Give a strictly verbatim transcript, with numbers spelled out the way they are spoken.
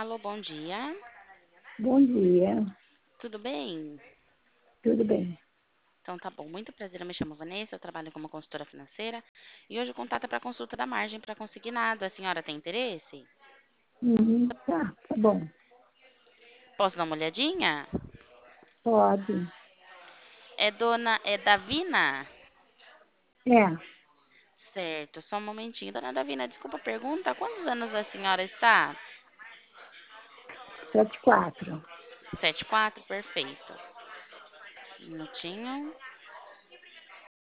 Alô, bom dia. Bom dia, Tudo bem? tudo bem? Então tá bom. Muito prazer, eu me chamo Vanessa, eu trabalho como consultora financeira e hoje o contato é para consulta da margem para consignado. A senhora tem interesse? Uhum, tá, tá bom. Posso dar uma olhadinha? Pode. É dona, é Davina? É, Certo, só um momentinho. Dona Davina, desculpa a pergunta, quantos anos a senhora está? sete quatro. Sete quatro, perfeito. Um minutinho.